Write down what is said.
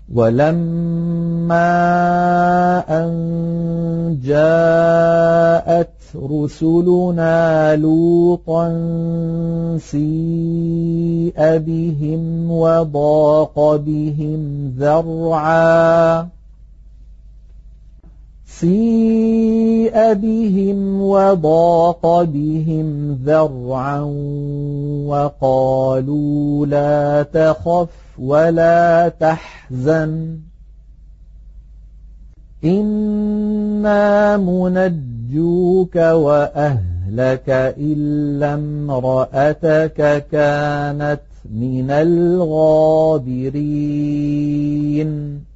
ولما أن جاءت رسلنا لوطا سيء بهم وضاق بهم ذرعا وقالوا لا تخف ولا تحزن إنا منجوك وأهلك إلا امرأتك كانت من الغابرين